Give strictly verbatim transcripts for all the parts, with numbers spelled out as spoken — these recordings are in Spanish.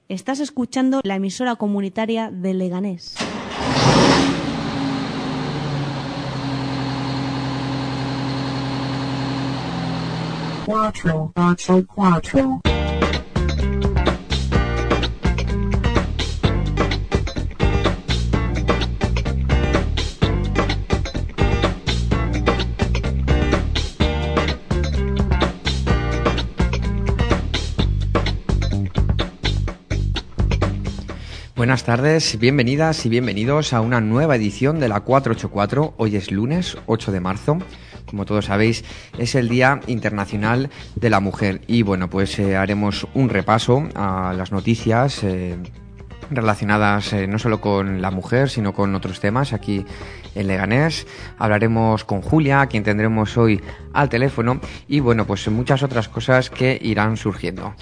Estás escuchando la emisora comunitaria de Leganés. Cuatro, ocho, cuatro. Buenas tardes, bienvenidas y bienvenidos a una nueva edición de la cuatrocientos ochenta y cuatro. Hoy es lunes ocho de marzo. Como todos sabéis, es el Día Internacional de la Mujer. Y bueno, pues eh, haremos un repaso a las noticias eh, relacionadas eh, no solo con la mujer, sino con otros temas aquí en Leganés. Hablaremos con Julia, a quien tendremos hoy al teléfono. Y bueno, pues muchas otras cosas que irán surgiendo.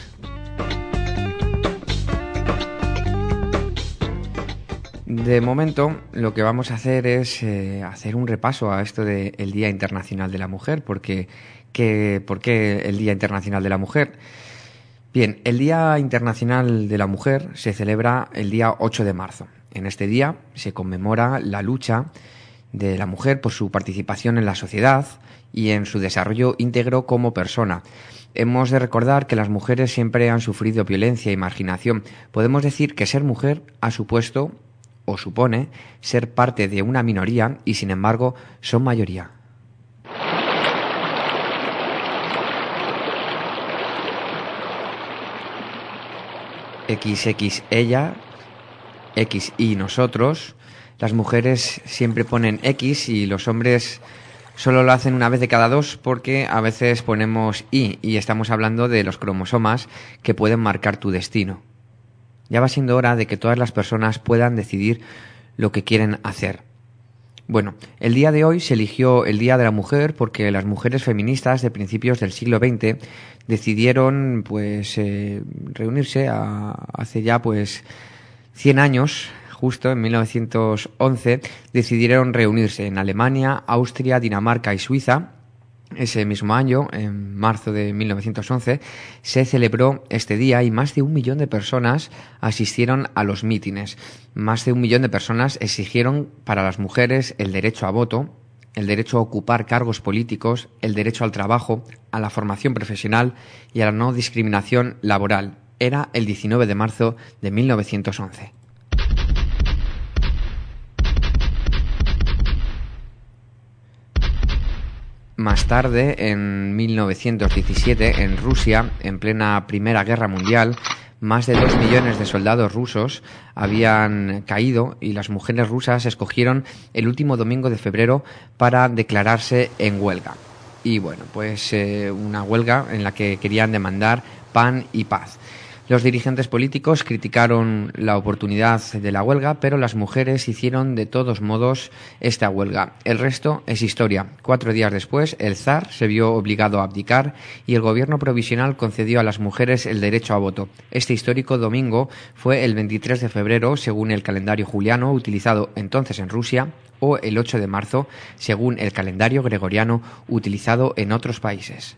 De momento, lo que vamos a hacer es eh, hacer un repaso a esto del Día Internacional de la Mujer, porque ¿qué, ¿por qué el Día Internacional de la Mujer? Bien, el Día Internacional de la Mujer se celebra el día ocho de marzo. En este día se conmemora la lucha de la mujer por su participación en la sociedad y en su desarrollo íntegro como persona. Hemos de recordar que las mujeres siempre han sufrido violencia y marginación. Podemos decir que ser mujer ha supuesto o supone ser parte de una minoría y, sin embargo, son mayoría. equis equis ella, equis y nosotros. Las mujeres siempre ponen X y los hombres solo lo hacen una vez de cada dos, porque a veces ponemos Y y estamos hablando de los cromosomas que pueden marcar tu destino. Ya va siendo hora de que todas las personas puedan decidir lo que quieren hacer. Bueno, el día de hoy se eligió el Día de la Mujer porque las mujeres feministas de principios del siglo veinte decidieron pues eh, reunirse a, hace ya pues cien años, justo en mil novecientos once, decidieron reunirse en Alemania, Austria, Dinamarca y Suiza. Ese mismo año, en marzo de mil novecientos once, se celebró este día y más de un millón de personas asistieron a los mítines. Más de un millón de personas exigieron para las mujeres el derecho a voto, el derecho a ocupar cargos políticos, el derecho al trabajo, a la formación profesional y a la no discriminación laboral. Era el diecinueve de marzo de mil novecientos once. Más tarde, en mil novecientos diecisiete, en Rusia, en plena Primera Guerra Mundial, más de dos millones de soldados rusos habían caído y las mujeres rusas escogieron el último domingo de febrero para declararse en huelga. Y bueno, pues eh, una huelga en la que querían demandar pan y paz. Los dirigentes políticos criticaron la oportunidad de la huelga, pero las mujeres hicieron de todos modos esta huelga. El resto es historia. Cuatro días después, el zar se vio obligado a abdicar y el gobierno provisional concedió a las mujeres el derecho a voto. Este histórico domingo fue el veintitrés de febrero, según el calendario juliano utilizado entonces en Rusia, o el ocho de marzo, según el calendario gregoriano utilizado en otros países.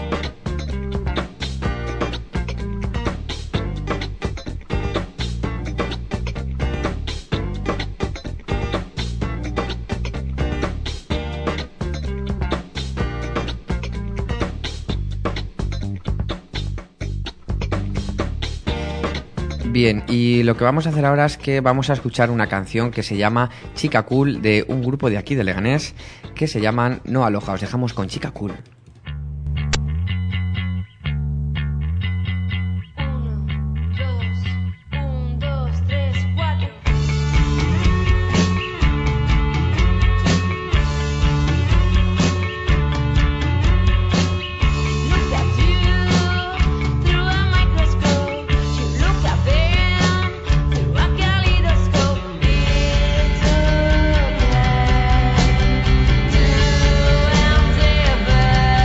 Bien, y lo que vamos a hacer ahora es que vamos a escuchar una canción que se llama Chica Cool, de un grupo de aquí de Leganés que se llaman No Aloja. Os dejamos con Chica Cool. Bye.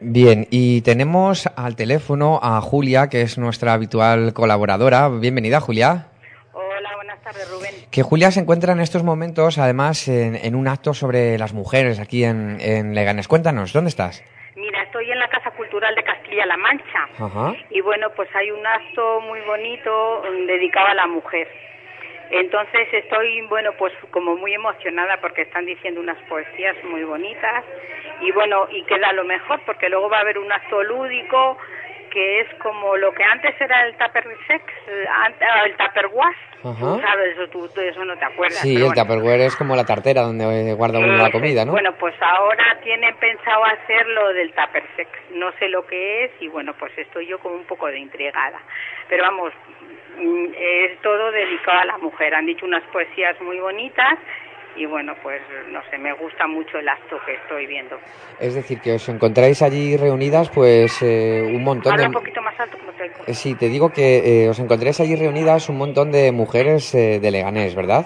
Bien, y tenemos al teléfono a Julia, que es nuestra habitual colaboradora. Bienvenida, Julia. Hola, buenas tardes, Rubén. Que Julia se encuentra en estos momentos, además, en, en un acto sobre las mujeres aquí en, en Leganés. Cuéntanos, ¿dónde estás? Mira, estoy en la Casa Cultural de Castilla-La Mancha. Ajá. Y bueno, pues hay un acto muy bonito dedicado a la mujer. Entonces estoy, bueno, pues como muy emocionada porque están diciendo unas poesías muy bonitas y bueno, y queda lo mejor porque luego va a haber un acto lúdico que es como lo que antes era el tupper sex, el tupperware. Tú sabes, eso, tú, tú eso no te acuerdas. Sí, el bueno. Tupperware es como la tartera donde guarda uno eh, la comida, ¿no? Bueno, pues ahora tienen pensado hacer lo del tupper sex. No sé lo que es y bueno, pues estoy yo como un poco de intrigada. Pero vamos, es todo dedicado a la mujer. Han dicho unas poesías muy bonitas y bueno, pues no sé, me gusta mucho el acto que estoy viendo. Es decir, que os encontráis allí reunidas pues eh, un montón Habla de... un poquito más alto como te digo. Eh, sí, te digo que eh, os encontráis allí reunidas un montón de mujeres eh, de Leganés, ¿verdad?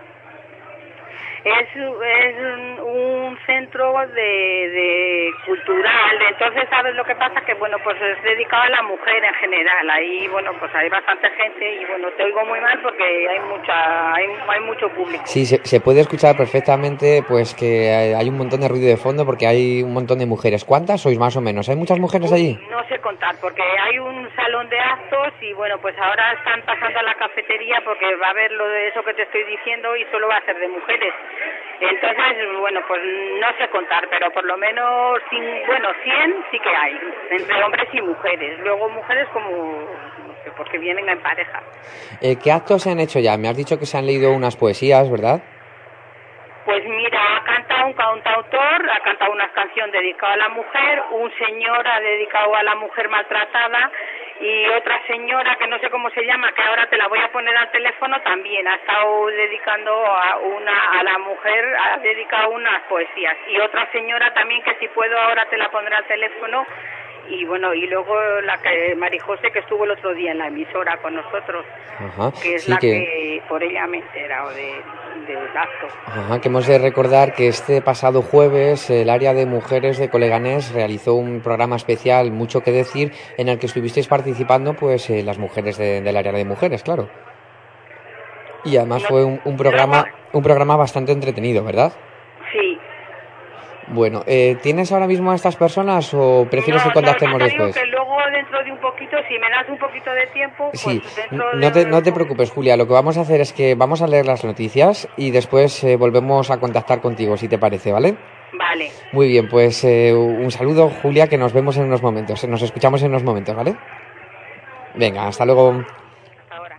Es, es un, un centro de, de cultural, entonces sabes lo que pasa que bueno pues es dedicado a la mujer en general, ahí bueno pues hay bastante gente y bueno te oigo muy mal porque hay mucha hay, hay mucho público. Sí, se, se puede escuchar perfectamente pues que hay, hay un montón de ruido de fondo porque hay un montón de mujeres. ¿Cuántas sois más o menos? ¿Hay muchas mujeres allí? No sé contar porque hay un salón de actos y bueno pues ahora están pasando a la cafetería porque va a haber lo de eso que te estoy diciendo y solo va a ser de mujeres. Entonces, bueno, pues no sé contar, pero por lo menos, bueno, cien sí que hay, entre hombres y mujeres. Luego mujeres como, no sé, porque vienen en pareja. Eh, ¿Qué actos se han hecho ya? Me has dicho que se han leído unas poesías, ¿verdad? Pues mira, ha cantado un cantautor, ha cantado una canción dedicada a la mujer, un señor ha dedicado a la mujer maltratada y otra señora que no sé cómo se llama, que ahora te la voy a poner al teléfono, también ha estado dedicando a una a la mujer, ha dedicado unas poesías y otra señora también que si puedo ahora te la pondré al teléfono. Y bueno, y luego la que Marijose que estuvo el otro día en la emisora con nosotros. Ajá, que es sí la que... que por ella me he enterado de, del acto. Ajá, que hemos de recordar que este pasado jueves el área de mujeres de Coleganés realizó un programa especial, Mucho que decir, en el que estuvisteis participando pues eh, las mujeres de, del área de mujeres, claro. Y además no, fue un, un programa luego... un programa bastante entretenido, ¿verdad? Sí. Bueno, eh, ¿tienes ahora mismo a estas personas o prefieres no, que contactemos no, después? Digo que luego dentro de un poquito, si me das un poquito de tiempo, sí. pues dentro no de... te, no te preocupes, Julia, lo que vamos a hacer es que vamos a leer las noticias y después eh, volvemos a contactar contigo, si te parece, ¿vale? Vale. Muy bien, pues eh, un saludo, Julia, que nos vemos en unos momentos, nos escuchamos en unos momentos, ¿vale? Venga, hasta luego. Hasta ahora.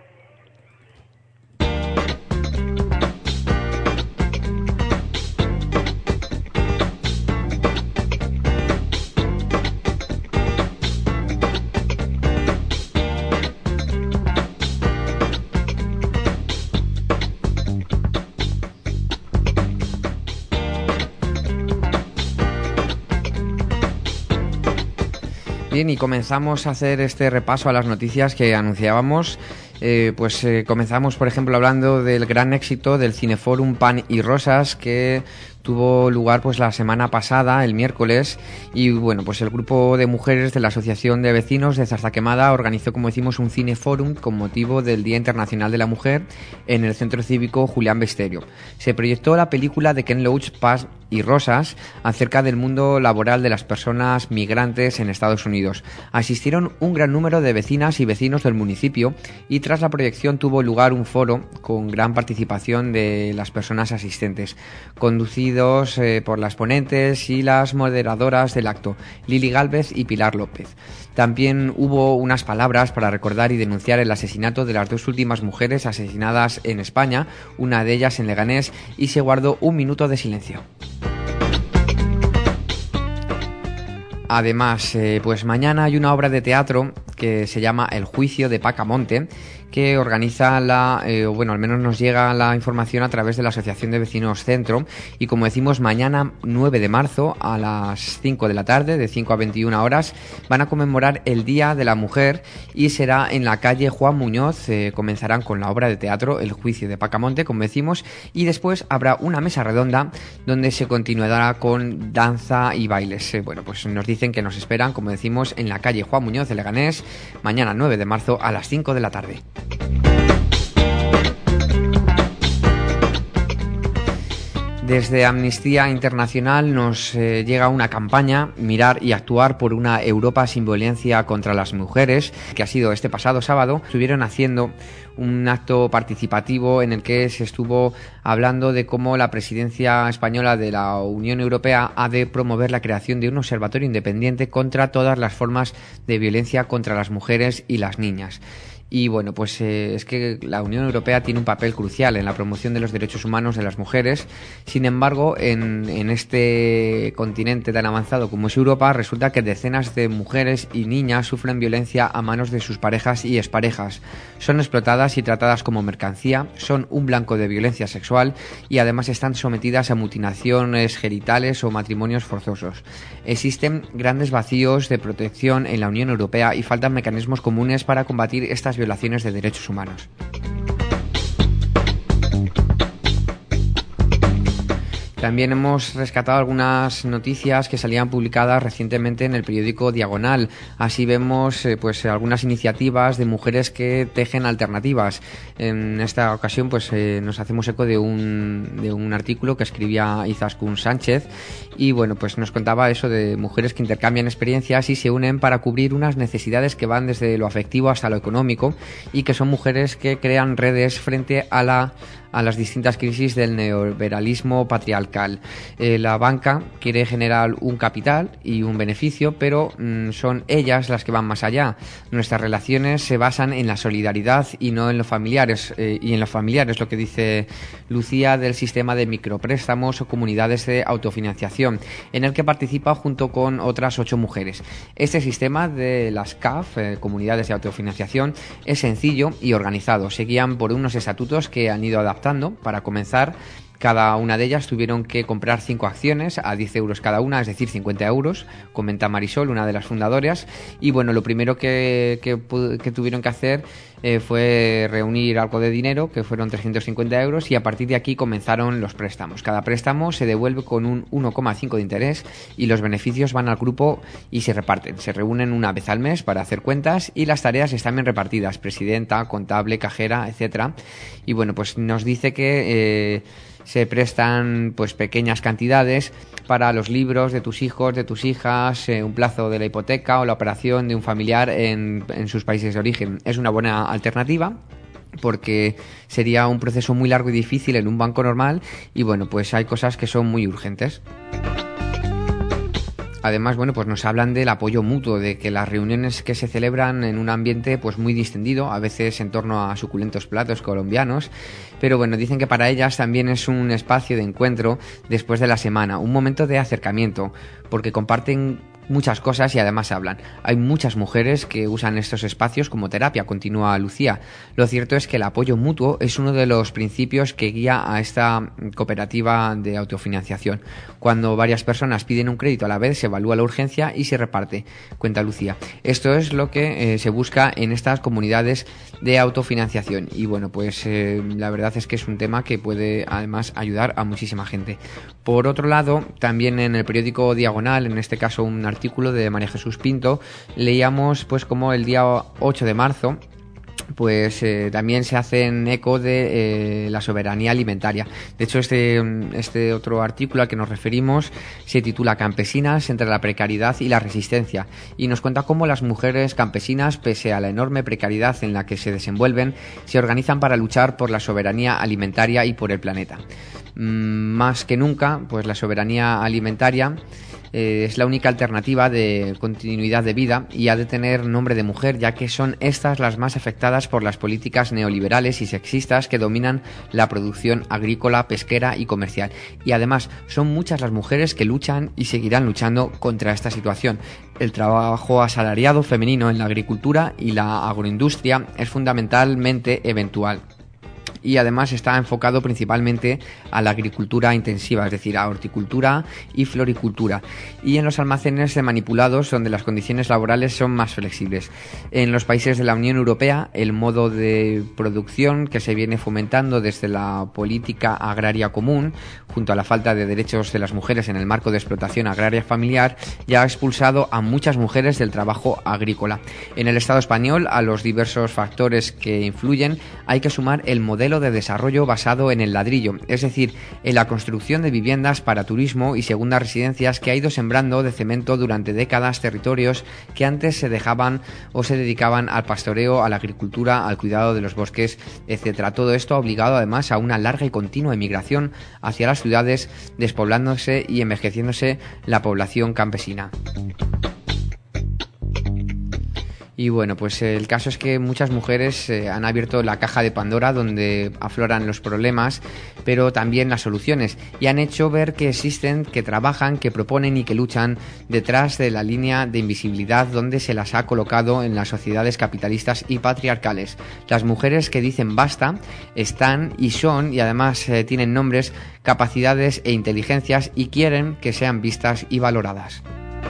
Bien, y comenzamos a hacer este repaso a las noticias que anunciábamos. Eh, pues eh, comenzamos, por ejemplo, hablando del gran éxito del Cineforum Pan y Rosas que tuvo lugar pues la semana pasada, el miércoles, y bueno, pues el grupo de mujeres de la Asociación de Vecinos de Zarzaquemada organizó, como decimos, un cineforum con motivo del Día Internacional de la Mujer en el Centro Cívico Julián Besteiro. Se proyectó la película de Ken Loach, Pan y Rosas, acerca del mundo laboral de las personas migrantes en Estados Unidos. Asistieron un gran número de vecinas y vecinos del municipio y tras la proyección tuvo lugar un foro con gran participación de las personas asistentes, conducido Eh, por las ponentes y las moderadoras del acto, Lili Gálvez y Pilar López. También hubo unas palabras para recordar y denunciar el asesinato de las dos últimas mujeres asesinadas en España, una de ellas en Leganés, y se guardó un minuto de silencio. Además, eh, pues mañana hay una obra de teatro que se llama El juicio de Pacamonte, que organiza la, eh, bueno, al menos nos llega la información a través de la Asociación de Vecinos Centro, y como decimos, mañana nueve de marzo a las cinco de la tarde, de cinco a veintiuna horas, van a conmemorar el Día de la Mujer y será en la calle Juan Muñoz. Eh, comenzarán con la obra de teatro El juicio de Pacamonte, como decimos, y después habrá una mesa redonda donde se continuará con danza y bailes. Eh, bueno, pues nos dice dicen que nos esperan, como decimos, en la calle Juan Muñoz de Leganés, mañana nueve de marzo a las cinco de la tarde. Desde Amnistía Internacional nos eh, llega una campaña, Mirar y Actuar por una Europa sin violencia contra las mujeres, que ha sido este pasado sábado. Estuvieron haciendo un acto participativo en el que se estuvo hablando de cómo la presidencia española de la Unión Europea ha de promover la creación de un observatorio independiente contra todas las formas de violencia contra las mujeres y las niñas. Y bueno, pues eh, es que la Unión Europea tiene un papel crucial en la promoción de los derechos humanos de las mujeres. Sin embargo, en, en este continente tan avanzado como es Europa, resulta que decenas de mujeres y niñas sufren violencia a manos de sus parejas y exparejas. Son explotadas y tratadas como mercancía, son un blanco de violencia sexual y además están sometidas a mutilaciones genitales o matrimonios forzosos. Existen grandes vacíos de protección en la Unión Europea y faltan mecanismos comunes para combatir estas violaciones de derechos humanos. También hemos rescatado algunas noticias que salían publicadas recientemente en el periódico Diagonal. Así vemos eh, pues algunas iniciativas de mujeres que tejen alternativas. En esta ocasión pues eh, nos hacemos eco de un, de un artículo que escribía Izaskun Sánchez y bueno, pues nos contaba eso de mujeres que intercambian experiencias y se unen para cubrir unas necesidades que van desde lo afectivo hasta lo económico y que son mujeres que crean redes frente a la a las distintas crisis del neoliberalismo patriarcal. Eh, la banca quiere generar un capital y un beneficio, pero mmm, son ellas las que van más allá. Nuestras relaciones se basan en la solidaridad y no en los familiares, eh, y en los familiares, lo que dice Lucía del sistema de micropréstamos o comunidades de autofinanciación, en el que participa junto con otras ocho mujeres. Este sistema de las C A F, eh, comunidades de autofinanciación, es sencillo y organizado. Se guían por unos estatutos que han ido adaptando. Para comenzar, cada una de ellas tuvieron que comprar cinco acciones a diez euros cada una, es decir, cincuenta euros, comenta Marisol, una de las fundadoras. Y bueno, lo primero que, que, que tuvieron que hacer eh, fue reunir algo de dinero, que fueron trescientos cincuenta euros, y a partir de aquí comenzaron los préstamos. Cada préstamo se devuelve con un uno coma cinco de interés y los beneficios van al grupo y se reparten. Se reúnen una vez al mes para hacer cuentas y las tareas están bien repartidas, presidenta, contable, cajera, etcétera. Y bueno, pues nos dice que... Eh, se prestan pues pequeñas cantidades para los libros de tus hijos, de tus hijas, eh, un plazo de la hipoteca o la operación de un familiar en, en sus países de origen. Es una buena alternativa porque sería un proceso muy largo y difícil en un banco normal y bueno, pues hay cosas que son muy urgentes. Además, bueno, pues nos hablan del apoyo mutuo, de que las reuniones que se celebran en un ambiente pues muy distendido, a veces en torno a suculentos platos colombianos, pero bueno, dicen que para ellas también es un espacio de encuentro después de la semana, un momento de acercamiento, porque comparten muchas cosas y además hablan. Hay muchas mujeres que usan estos espacios como terapia, continúa Lucía. Lo cierto es que el apoyo mutuo es uno de los principios que guía a esta cooperativa de autofinanciación. Cuando varias personas piden un crédito a la vez, se evalúa la urgencia y se reparte, cuenta Lucía. Esto es lo que eh, se busca en estas comunidades de autofinanciación y bueno, pues eh, la verdad es que es un tema que puede además ayudar a muchísima gente. Por otro lado, también en el periódico Diagonal, en este caso un artículo de María Jesús Pinto, leíamos pues como el día ocho de marzo pues eh, también se hacen eco de eh, la soberanía alimentaria. De hecho, este, este otro artículo al que nos referimos se titula Campesinas entre la precariedad y la resistencia y nos cuenta cómo las mujeres campesinas, pese a la enorme precariedad en la que se desenvuelven, se organizan para luchar por la soberanía alimentaria y por el planeta. Mm, más que nunca, pues la soberanía alimentaria Eh, es la única alternativa de continuidad de vida y ha de tener nombre de mujer, ya que son estas las más afectadas por las políticas neoliberales y sexistas que dominan la producción agrícola, pesquera y comercial. Y además son muchas las mujeres que luchan y seguirán luchando contra esta situación. El trabajo asalariado femenino en la agricultura y la agroindustria es fundamentalmente eventual. y además está enfocado principalmente a la agricultura intensiva, es decir, a horticultura y floricultura, y en los almacenes manipulados donde las condiciones laborales son más flexibles. En los países de la Unión Europea, el modo de producción que se viene fomentando desde la política agraria común, junto a la falta de derechos de las mujeres en el marco de explotación agraria familiar, ya ha expulsado a muchas mujeres del trabajo agrícola. En el Estado español, a los diversos factores que influyen, hay que sumar el modelo de desarrollo basado en el ladrillo, es decir, en la construcción de viviendas para turismo y segundas residencias que ha ido sembrando de cemento durante décadas territorios que antes se dejaban o se dedicaban al pastoreo, a la agricultura, al cuidado de los bosques, etcétera. Todo esto ha obligado además a una larga y continua emigración hacia las ciudades, despoblándose y envejeciéndose la población campesina. Y bueno, pues el caso es que muchas mujeres eh, han abierto la caja de Pandora donde afloran los problemas, pero también las soluciones, y han hecho ver que existen, que trabajan, que proponen y que luchan detrás de la línea de invisibilidad donde se las ha colocado en las sociedades capitalistas y patriarcales. Las mujeres que dicen basta están y son, y además eh, tienen nombres, capacidades e inteligencias, y quieren que sean vistas y valoradas.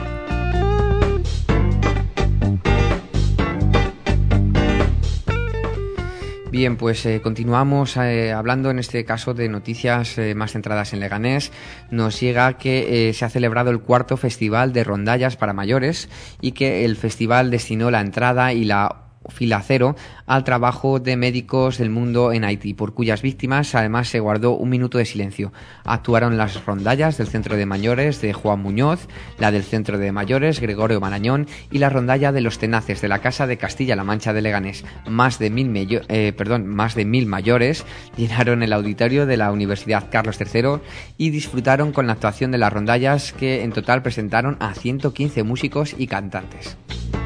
Bien, pues eh, continuamos eh, hablando en este caso de noticias eh, más centradas en Leganés. Nos llega que eh, se ha celebrado el cuarto Festival de Rondallas para Mayores y que el festival destinó la entrada y la fila cero al trabajo de médicos del mundo en Haití, por cuyas víctimas además se guardó un minuto de silencio. Actuaron las rondallas del Centro de Mayores de Juan Muñoz, la del Centro de Mayores Gregorio Marañón y la rondalla de los Tenaces de la Casa de Castilla-La Mancha de Leganés. Más de mil, mello, eh, perdón, más de mil mayores llenaron el auditorio de la Universidad Carlos tercero y disfrutaron con la actuación de las rondallas, que en total presentaron a ciento quince músicos y cantantes.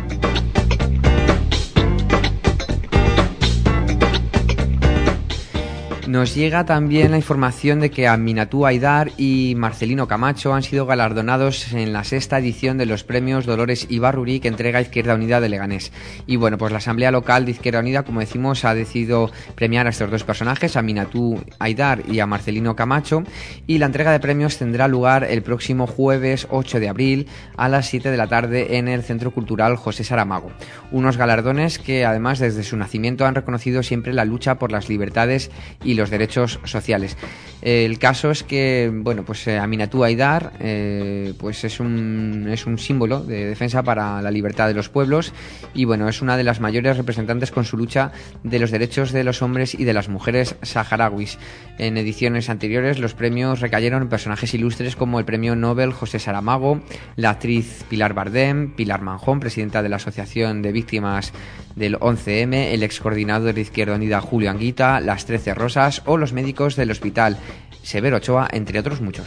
Nos llega también la información de que Aminatú Aidar y Marcelino Camacho han sido galardonados en la sexta edición de los premios Dolores Ibarruri que entrega Izquierda Unida de Leganés. Y bueno, pues la Asamblea Local de Izquierda Unida, como decimos, ha decidido premiar a estos dos personajes, a Aminatú Aidar y a Marcelino Camacho, y la entrega de premios tendrá lugar el próximo jueves ocho de abril a las siete de la tarde en el Centro Cultural José Saramago. Unos galardones que además desde su nacimiento han reconocido siempre la lucha por las libertades y los derechos sociales. El caso es que, bueno, pues eh, Aminatú Aidar eh, pues es un, es un símbolo de defensa para la libertad de los pueblos y, bueno, es una de las mayores representantes con su lucha de los derechos de los hombres y de las mujeres saharauis. En ediciones anteriores los premios recayeron en personajes ilustres como el premio Nobel José Saramago, la actriz Pilar Bardem, Pilar Manjón, presidenta de la Asociación de Víctimas del once eme, el ex coordinador de Izquierda Unida Julio Anguita, las trece Rosas o los médicos del Hospital Severo Ochoa, entre otros muchos.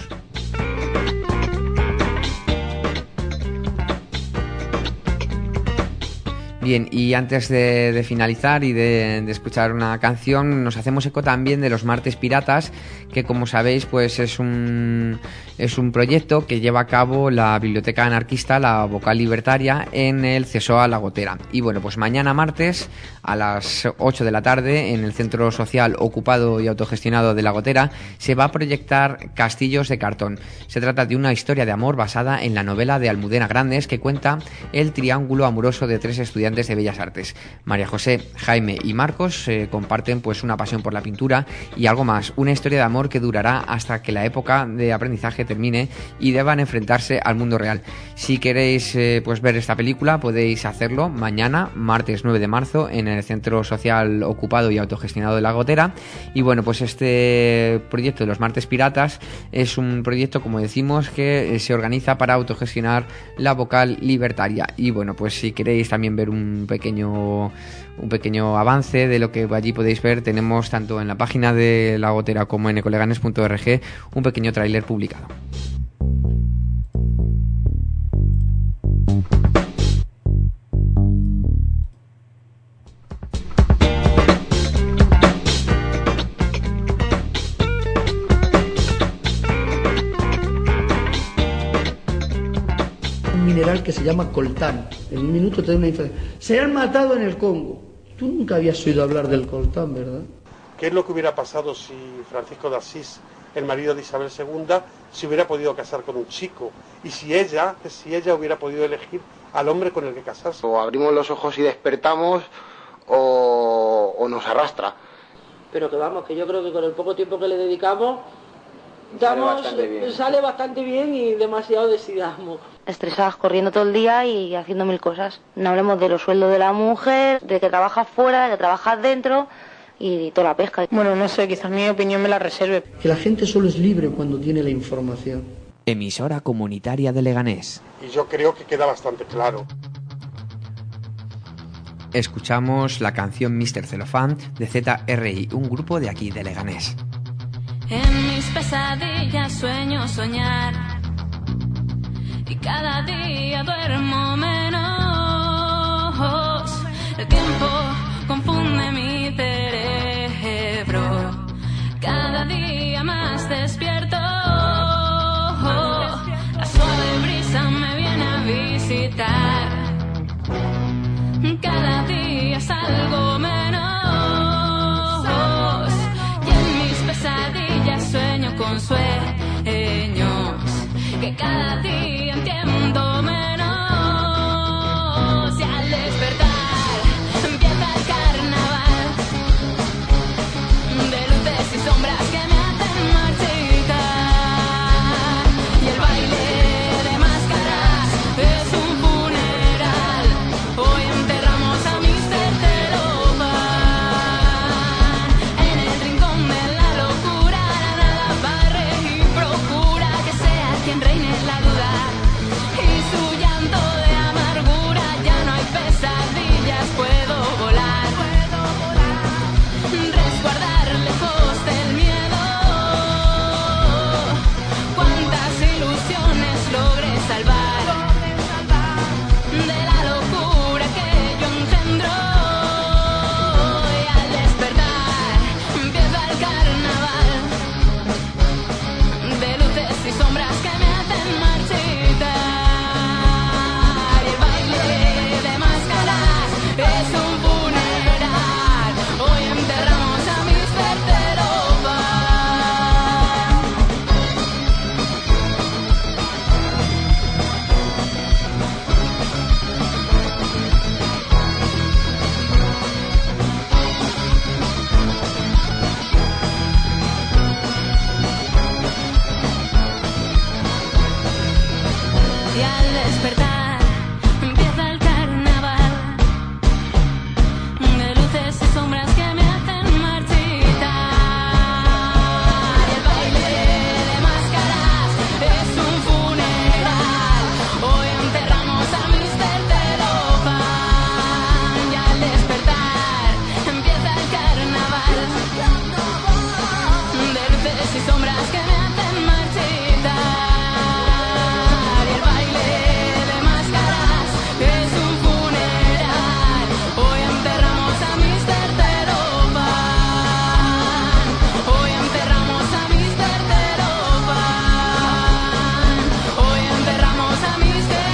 Bien, y antes de, de finalizar y de, de escuchar una canción, nos hacemos eco también de los Martes Piratas, que como sabéis pues es un, es un proyecto que lleva a cabo la Biblioteca Anarquista, la Vocal Libertaria, en el CESOA La Gotera. Y bueno, pues mañana martes a las ocho de la tarde en el Centro Social Ocupado y Autogestionado de La Gotera se va a proyectar Castillos de Cartón. Se trata de una historia de amor basada en la novela de Almudena Grandes que cuenta el triángulo amoroso de tres estudiantes de Bellas Artes. María José, Jaime y Marcos eh, comparten pues una pasión por la pintura y algo más, una historia de amor que durará hasta que la época de aprendizaje termine y deban enfrentarse al mundo real. Si queréis eh, pues ver esta película podéis hacerlo mañana, martes nueve de marzo, en el Centro Social Ocupado y Autogestionado de La Gotera. Y bueno, pues este proyecto de los Martes Piratas es un proyecto, como decimos, que eh, se organiza para autogestionar la Vocal Libertaria. Y bueno, pues si queréis también ver un un pequeño un pequeño avance de lo que allí podéis ver, tenemos tanto en la página de La Gotera como en ecoleganes punto org un pequeño tráiler publicado. Mineral que se llama coltán. En un minuto te da una información. Se han matado en el Congo. Tú nunca habías oído hablar del coltán, ¿verdad? ¿Qué es lo que hubiera pasado si Francisco de Asís, el marido de Isabel segunda, se hubiera podido casar con un chico? Y si ella, si ella hubiera podido elegir al hombre con el que casarse. O abrimos los ojos y despertamos, o, o nos arrastra. Pero que vamos, que yo creo que con el poco tiempo que le dedicamos, damos, sale bastante bien, sale bastante bien y demasiado decidamos. Estresadas, corriendo todo el día y haciendo mil cosas. No hablemos de los sueldos de la mujer, de que trabajas fuera, de que trabajas dentro y toda la pesca. Bueno, no sé, quizás mi opinión me la reserve. Que la gente solo es libre cuando tiene la información. Emisora comunitaria de Leganés. Y yo creo que queda bastante claro. Escuchamos la canción mister Celofán de Z R I, un grupo de aquí, de Leganés. En mis pesadillas sueño soñar y cada día duermo menos. El tiempo confunde mi cerebro, cada día más despierto. La suave brisa me viene a visitar, cada día salgo menos y en mis pesadillas sueño con sueños que cada día entiendo menos. Y al despertar empieza el carnaval de luces y sombras que me hacen marchitar, y el baile de máscaras es un funeral. Hoy enterramos a mister Celofán en el rincón de la locura. Nada barre y procura que sea quien reine la duda y su llanto de amargura. Ya no hay pesadillas, puedo volar, resguardar lejos del miedo. Cuántas ilusiones logré salvar de la locura que yo engendro. Y al despertar empieza el carnaval de luces y sombras que me hacen marchitar, y el baile de máscaras es un funeral. Hoy enterramos a mister Celofán. Y al despertar empieza el carnaval de luces y sombras que me hacen marchitar, y el baile de máscaras es un funeral. Hoy enterramos a mister Celofán. Y al despertar empieza el carnaval de luces y sombras que me hacen marchitar, y el baile de máscaras es un funeral. Hoy enterramos a mister Celofán. Hoy enterramos a mister Celofán. Hoy enterramos a mister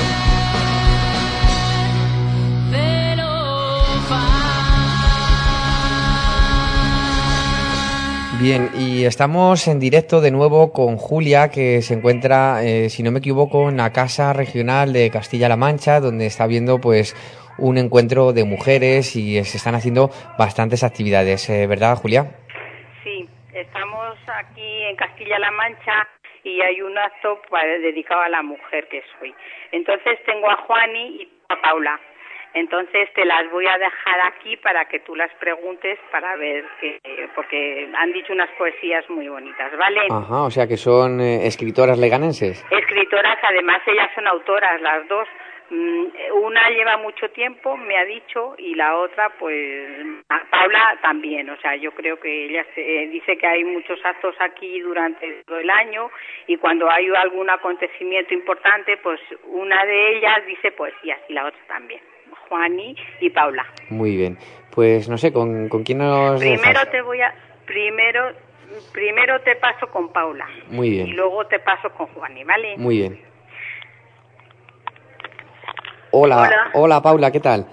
Celofán. Bien, y estamos en directo de nuevo con Julia, que se encuentra, eh, si no me equivoco, en la Casa Regional de Castilla-La Mancha, donde está viendo pues un encuentro de mujeres y se están haciendo bastantes actividades, eh, ¿verdad, Julia? Sí, estamos aquí en Castilla-La Mancha y hay un acto para- dedicado a la mujer que soy. Entonces tengo a Juani y a Paula. Entonces te las voy a dejar aquí para que tú las preguntes para ver que, porque han dicho unas poesías muy bonitas, ¿vale? Ajá, o sea que son eh, escritoras leganenses. Escritoras, además ellas son autoras las dos. Mm, Una lleva mucho tiempo, me ha dicho, y la otra, pues, a Paula también. O sea, yo creo que ella se, eh, dice que hay muchos actos aquí durante todo el año y cuando hay algún acontecimiento importante, pues una de ellas dice poesías y la otra también. Juani y Paula. Muy bien, pues no sé, ¿con, con quién nos Primero dejas? te voy a, primero, primero te paso con Paula. Muy bien. Y luego te paso con Juani, ¿vale? Muy bien. Hola, Hola. hola Paula, ¿qué tal?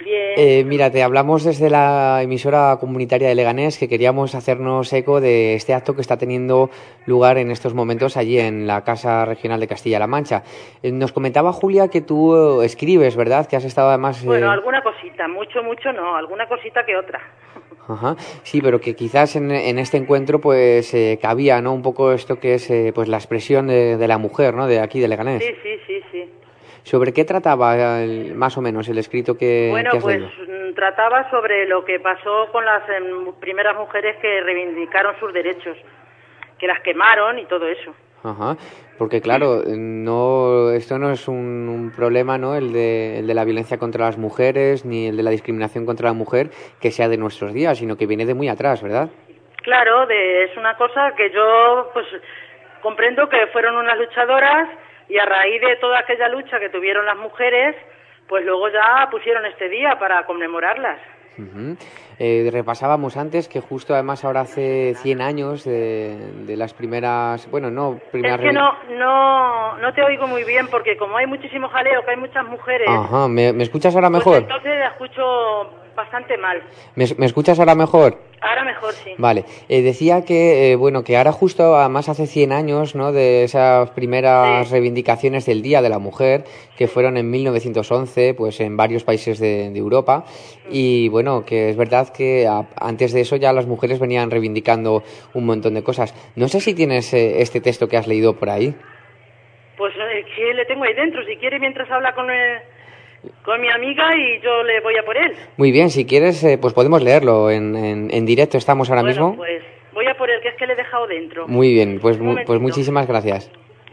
Bien. Eh, mira, te hablamos desde la emisora comunitaria de Leganés, que queríamos hacernos eco de este acto que está teniendo lugar en estos momentos allí en la Casa Regional de Castilla-La Mancha. Eh, nos comentaba Julia que tú escribes, ¿verdad? Que has estado además... Eh... Bueno, alguna cosita, mucho, mucho no, alguna cosita que otra. Ajá. Sí, pero que quizás en, en este encuentro pues eh, cabía, ¿no? Un poco esto que es eh, pues la expresión de, de la mujer, ¿no? De aquí, de Leganés. Sí, sí, sí, sí. ¿Sobre qué trataba el, más o menos el escrito que, bueno, que has pues leído? Trataba sobre lo que pasó con las eh, primeras mujeres que reivindicaron sus derechos, que las quemaron y todo eso. Ajá, porque claro, no, esto no es un, un problema, ¿no? El de, el de la violencia contra las mujeres, ni el de la discriminación contra la mujer, que sea de nuestros días, sino que viene de muy atrás, ¿verdad? Claro, de, es una cosa que yo pues comprendo que fueron unas luchadoras y a raíz de toda aquella lucha que tuvieron las mujeres, pues luego ya pusieron este día para conmemorarlas. Uh-huh. Eh, repasábamos antes que justo además ahora hace cien años de, de las primeras, bueno, no primeras... Es que no, no, no te oigo muy bien porque como hay muchísimo jaleo, que hay muchas mujeres... Ajá, ¿me, me escuchas ahora mejor? Pues entonces la escucho bastante mal. ¿Me, me escuchas ahora mejor? Ahora mejor, sí. Vale, eh, decía que, eh, bueno, que ahora justo, además hace cien años, ¿no?, de esas primeras sí. reivindicaciones del Día de la Mujer, que fueron en mil novecientos once, pues en varios países de, de Europa, y bueno, que es verdad que a, antes de eso ya las mujeres venían reivindicando un montón de cosas. No sé si tienes eh, este texto que has leído por ahí. Pues eh, que le tengo ahí dentro, si quiere mientras habla con el... con mi amiga y yo le voy a por él. Muy bien, si quieres, eh, pues podemos leerlo en, en, en directo, estamos ahora bueno, mismo. Pues voy a por él, que es que le he dejado dentro. Muy bien, pues, mu pues muchísimas gracias.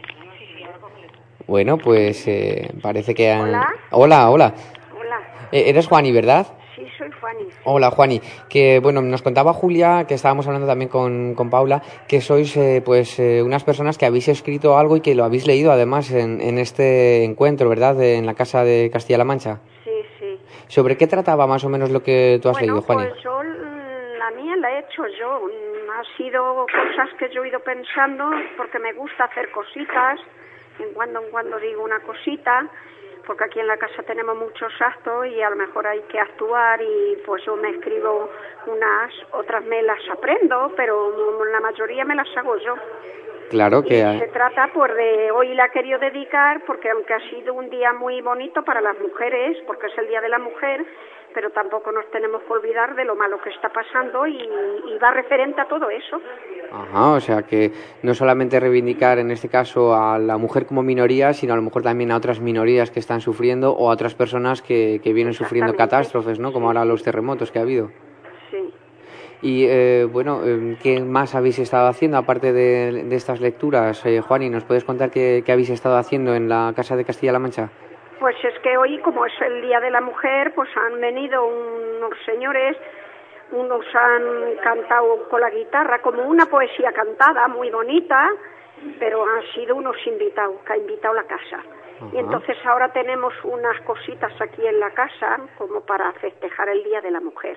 Bueno, pues eh, parece que... Han... Hola. Hola, hola. Hola. Eh, ¿Eres Juani, verdad? Sí, soy Juani. Hola, Juani. Que, bueno, nos contaba Julia, que estábamos hablando también con, con Paula, que sois, eh, pues, eh, unas personas que habéis escrito algo y que lo habéis leído, además, en, en este encuentro, ¿verdad?, de, en la Casa de Castilla-La Mancha. Sí, sí. ¿Sobre qué trataba más o menos lo que tú has bueno, leído, Juani? Pues yo, la mía la he hecho yo. Ha sido cosas que yo he ido pensando, porque me gusta hacer cositas, en cuando en cuando digo una cosita, porque aquí en la casa tenemos muchos actos y a lo mejor hay que actuar y pues yo me escribo unas, otras me las aprendo, pero la mayoría me las hago yo. Claro que... Y se trata pues de, hoy la he querido dedicar porque aunque ha sido un día muy bonito para las mujeres, porque es el Día de la Mujer, pero tampoco nos tenemos que olvidar de lo malo que está pasando y, y va referente a todo eso. Ajá, o sea que no solamente reivindicar en este caso a la mujer como minoría, sino a lo mejor también a otras minorías que están sufriendo o a otras personas que, que vienen sufriendo catástrofes, ¿no? Como ahora los terremotos que ha habido. Sí. Y eh, bueno, ¿qué más habéis estado haciendo aparte de, de estas lecturas, eh, Juani? ¿Nos puedes contar qué, qué habéis estado haciendo en la Casa de Castilla-La Mancha? Pues es que hoy, como es el Día de la Mujer, pues han venido unos señores, unos han cantado con la guitarra, como una poesía cantada, muy bonita, pero han sido unos invitados, que ha invitado la casa. Ajá. Y entonces ahora tenemos unas cositas aquí en la casa, como para festejar el Día de la Mujer.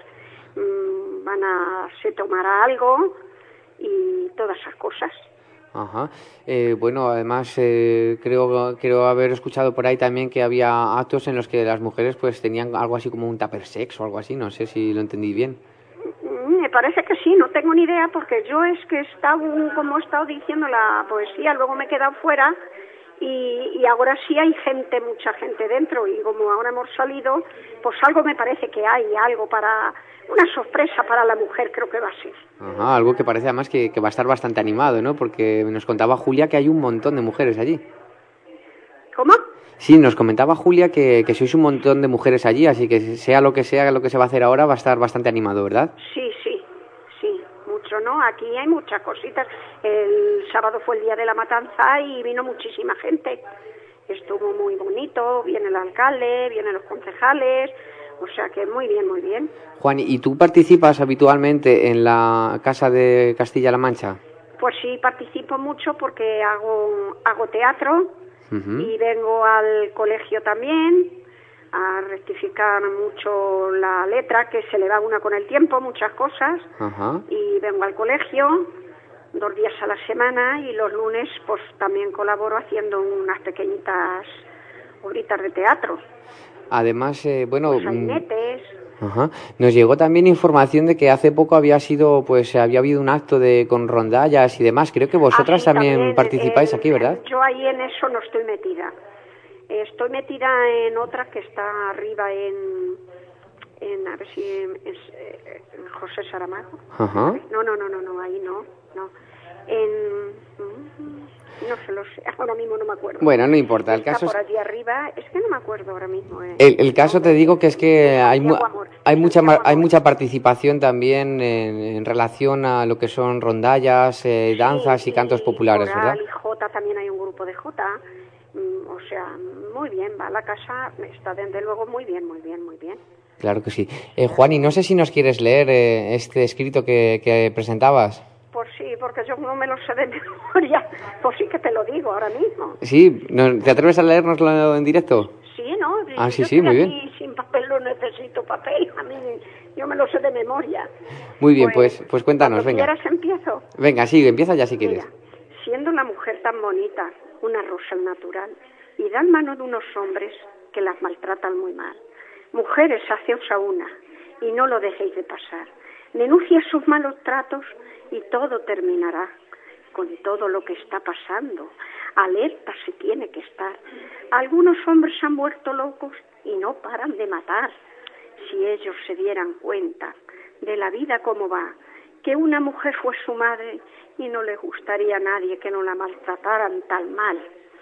Mm, van a, se tomará algo y todas esas cosas. Ajá. Eh, bueno, además eh, creo creo haber escuchado por ahí también que había actos en los que las mujeres pues tenían algo así como un tupper sex o algo así, no sé si lo entendí bien. Me parece que sí, no tengo ni idea porque yo es que he estado, como he estado diciendo la poesía, luego me he quedado fuera y, y ahora sí hay gente, mucha gente dentro y como ahora hemos salido, pues algo me parece que hay, algo para... una sorpresa para la mujer creo que va a ser. Ajá, algo que parece además que, que va a estar bastante animado, ¿no? Porque nos contaba Julia que hay un montón de mujeres allí. ¿Cómo? Sí, nos comentaba Julia que, que sois un montón de mujeres allí, así que sea lo que sea lo que se va a hacer ahora va a estar bastante animado, ¿verdad? Sí, sí, sí, mucho, ¿no? Aquí hay muchas cositas. El sábado fue el día de la matanza y vino muchísima gente. Estuvo muy bonito, viene el alcalde, vienen los concejales... O sea que muy bien, muy bien. Juan, ¿y tú participas habitualmente en la Casa de Castilla-La Mancha? Pues sí, participo mucho porque hago, hago teatro uh-huh. y vengo al colegio también a rectificar mucho la letra, que se le va una con el tiempo, muchas cosas. Uh-huh. Y vengo al colegio dos días a la semana y los lunes pues también colaboro haciendo unas pequeñitas obritas de teatro. Además, eh, bueno... Los sainetes. Ajá. Nos llegó también información de que hace poco había sido, pues había habido un acto de con rondallas y demás. Creo que vosotras Ah, sí, también, también, participáis eh, aquí, ¿verdad? Yo ahí en eso no estoy metida. Estoy metida en otra que está arriba en, en a ver si es eh, José Saramago. Ajá. No, no, no, no, no, ahí no, no. En no se lo sé, ahora mismo no me acuerdo. Bueno, no importa, el Está caso es... por allí arriba, es que no me acuerdo ahora mismo. Eh. El, el caso te digo que es que hay, mu Amor. hay mucha ma- hay mucha participación también en, en relación a lo que son rondallas, eh, danzas Sí, y cantos populares, Coral ¿verdad? y Jota, también hay un grupo de Jota. Mm, o sea, muy bien, va la casa, está desde luego muy bien, muy bien, muy bien. Claro que sí. Eh, Juan, y no sé si nos quieres leer eh, este escrito que, que presentabas. Por sí, porque yo no me lo sé de memoria, por sí que te lo digo ahora mismo. Sí, ¿no- ¿te atreves a leérnoslo en directo? Sí, ¿no? Ah, sí, Yo sí, estoy muy aquí sin papel, no necesito papel, a mí yo me lo sé de memoria. Muy bien, pues, pues cuéntanos, Cuando venga. quieras empiezo. Venga, sí, empieza ya si quieres. Mira, siendo la mujer tan bonita, una rosa al natural, y dan mano de unos hombres que las maltratan muy mal. Mujeres, haceos a una, y no lo dejéis de pasar. Denuncia sus malos tratos y todo terminará. Con todo lo que está pasando, alerta se tiene que estar. Algunos hombres han vuelto locos y no paran de matar. Si ellos se dieran cuenta de la vida como va, que una mujer fue su madre y no le gustaría a nadie que no la maltrataran tan mal.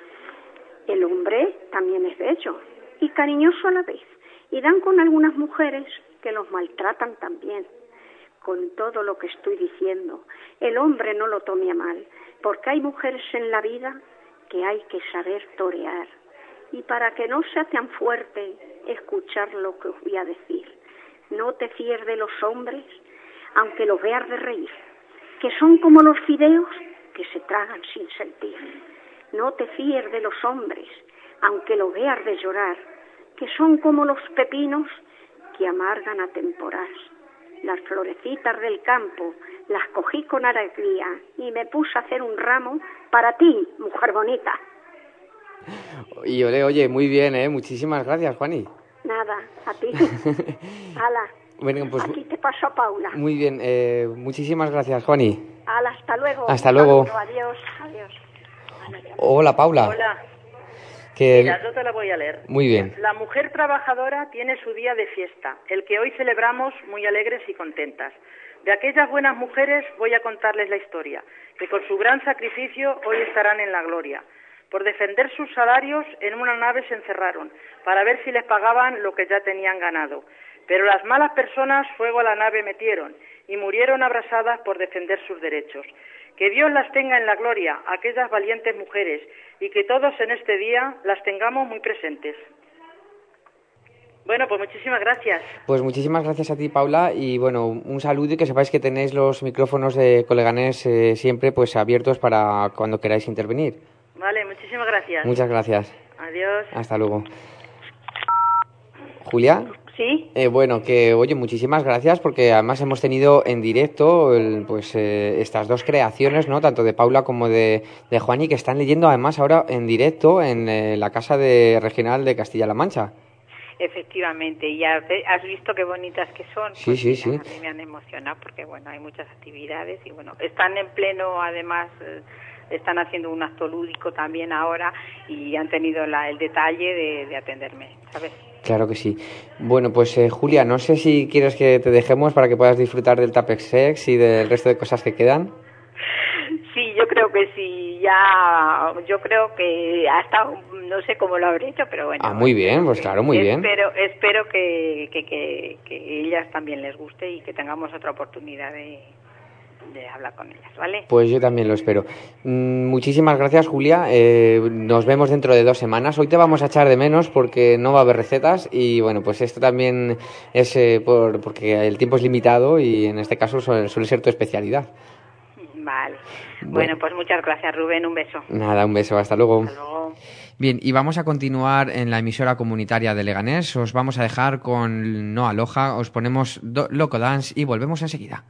El hombre también es bello y cariñoso a la vez, y dan con algunas mujeres que los maltratan también. Con todo lo que estoy diciendo, el hombre no lo tome a mal, porque hay mujeres en la vida que hay que saber torear. Y para que no sea tan fuerte, escuchar lo que os voy a decir. No te fíes de los hombres, aunque los veas de reír, que son como los fideos que se tragan sin sentir. No te fíes de los hombres, aunque los veas de llorar, que son como los pepinos que amargan a temporal. Las florecitas del campo las cogí con alegría y me puse a hacer un ramo para ti, mujer bonita. Y oye, oye, muy bien, ¿eh? Muchísimas gracias, Juani. Nada, a ti. Ala, Bueno, pues aquí te paso a Paula. muy bien, eh, muchísimas gracias, Juani. Ala, hasta luego. Hasta luego. Adiós, adiós. Hola, Paula. Hola. Que... Mira, yo te la voy a leer. Muy bien. La mujer trabajadora tiene su día de fiesta, el que hoy celebramos muy alegres y contentas. De aquellas buenas mujeres voy a contarles la historia, que con su gran sacrificio hoy estarán en la gloria. Por defender sus salarios en una nave se encerraron, para ver si les pagaban lo que ya tenían ganado. Pero las malas personas fuego a la nave metieron y murieron abrasadas por defender sus derechos. Que Dios las tenga en la gloria, aquellas valientes mujeres, y que todos en este día las tengamos muy presentes. Bueno, pues muchísimas gracias. Pues muchísimas gracias a ti, Paula, y bueno, un saludo y que sepáis que tenéis los micrófonos de Coleganés eh, siempre pues abiertos para cuando queráis intervenir. Vale, muchísimas gracias. Muchas gracias. Adiós. Hasta luego. Julia. Sí. Eh, bueno, que oye, muchísimas gracias porque además hemos tenido en directo el, pues eh, estas dos creaciones, ¿no? Tanto de Paula como de, de Juani, que están leyendo además ahora en directo en eh, la Casa de Regional de Castilla-La Mancha. Efectivamente, y has, has visto qué bonitas que son. Sí, pues sí, mira, sí. A mí me han emocionado porque, bueno, hay muchas actividades y, bueno, están en pleno, además, eh, están haciendo un acto lúdico también ahora y han tenido la, el detalle de, de atenderme, ¿sabes? Claro que sí. Bueno, pues eh, Julia, no sé si quieres que te dejemos para que puedas disfrutar del Tapex Sex y del resto de cosas que quedan. Sí, yo creo que sí, ya, yo creo que hasta, no sé cómo lo habré hecho, pero bueno. Ah, muy bien, pues claro, muy bien. Espero, espero que, que, que, que ellas también les guste y que tengamos otra oportunidad de, de hablar con ellas, ¿vale? Pues yo también lo espero. Mm, muchísimas gracias, Julia. Eh, nos vemos dentro de dos semanas. Hoy te vamos a echar de menos porque no va a haber recetas y bueno, pues esto también es eh, por, porque el tiempo es limitado y en este caso suele, suele ser tu especialidad. Vale. Bueno. Bueno, pues muchas gracias, Rubén. Un beso. Nada, un beso. Hasta luego. Hasta luego. Bien, y vamos a continuar en la emisora comunitaria de Leganés. Os vamos a dejar con No Aloha, os ponemos Do- Loco Dance y volvemos enseguida.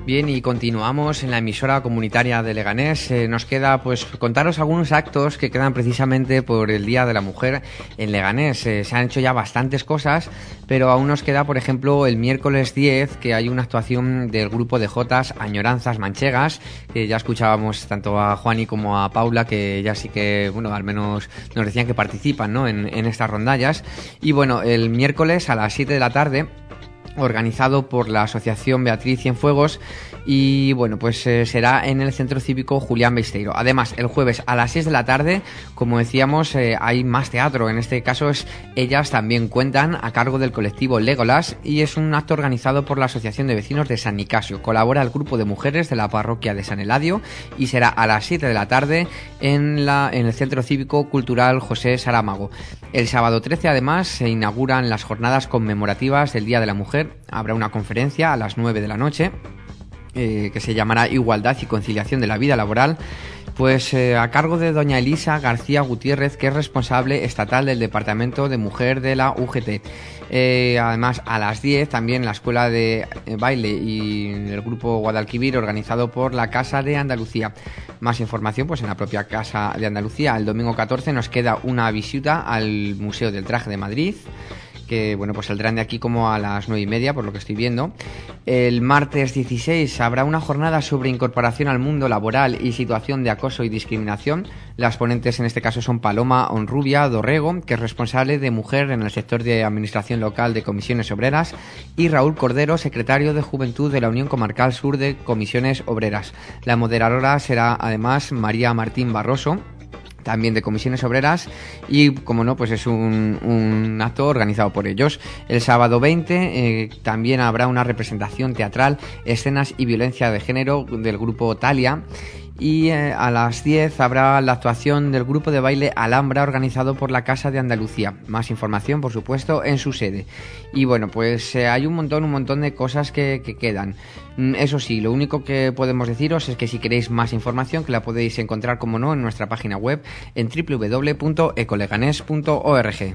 Bien, y continuamos en la emisora comunitaria de Leganés. Eh, nos queda pues contaros algunos actos que quedan precisamente por el Día de la Mujer en Leganés. Eh, se han hecho ya bastantes cosas, pero aún nos queda, por ejemplo, el miércoles diez, que hay una actuación del grupo de Jotas Añoranzas Manchegas, que ya escuchábamos tanto a Juani como a Paula, que ya sí que, bueno, al menos nos decían que participan, ¿no?, en, en estas rondallas. Y bueno, el miércoles a las siete de la tarde, organizado por la Asociación Beatriz Cienfuegos, y bueno, pues eh, será en el Centro Cívico Julián Besteiro. Además, el jueves a las seis de la tarde, como decíamos, eh, hay más teatro. En este caso es Ellas también cuentan, a cargo del colectivo Legolas, y es un acto organizado por la Asociación de Vecinos de San Nicasio. Colabora el grupo de mujeres de la parroquia de San Eladio y será a las siete de la tarde en, la, en el Centro Cívico Cultural José Saramago. El sábado trece, además, se inauguran las jornadas conmemorativas del Día de la Mujer. Habrá una conferencia a las nueve de la noche eh, que se llamará Igualdad y Conciliación de la Vida Laboral, pues eh, a cargo de doña Elisa García Gutiérrez, que es responsable estatal del Departamento de Mujer de la U G T. Eh, además, a las diez también la Escuela de eh, Baile y el Grupo Guadalquivir, organizado por la Casa de Andalucía. Más información pues en la propia Casa de Andalucía. El domingo catorce nos queda una visita al Museo del Traje de Madrid, que bueno, pues saldrán de aquí como a las nueve y media, por lo que estoy viendo. El martes dieciséis habrá una jornada sobre incorporación al mundo laboral y situación de acoso y discriminación. Las ponentes en este caso son Paloma Honrubia Dorrego, que es responsable de mujer en el sector de administración local de Comisiones Obreras, y Raúl Cordero, secretario de Juventud de la Unión Comarcal Sur de Comisiones Obreras. La moderadora será además María Martín Barroso, también de Comisiones Obreras, y como no, pues es un, un acto organizado por ellos. El sábado veinte eh, también habrá una representación teatral, Escenas y Violencia de Género, del grupo Talia, y eh, a las diez habrá la actuación del grupo de baile Alhambra, organizado por la Casa de Andalucía. Más información, por supuesto, en su sede. Y bueno, pues eh, hay un montón, un montón de cosas que, que quedan. Eso sí, lo único que podemos deciros es que si queréis más información, que la podéis encontrar, como no, en nuestra página web en doble u doble u doble u punto ecoleganés punto org.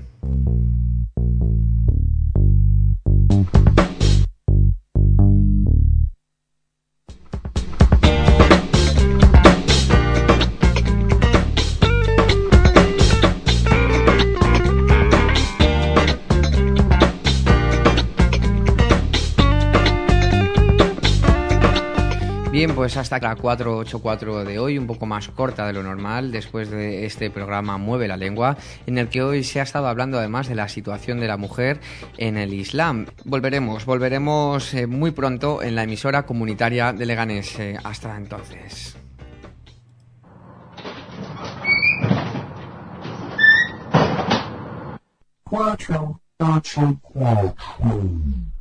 Bien, pues hasta la cuatro ochenta y cuatro de hoy, un poco más corta de lo normal, después de este programa Mueve la Lengua, en el que hoy se ha estado hablando además de la situación de la mujer en el Islam. Volveremos, volveremos eh, muy pronto en la emisora comunitaria de Leganés. Eh, hasta entonces. Cuatro, ocho, cuatro.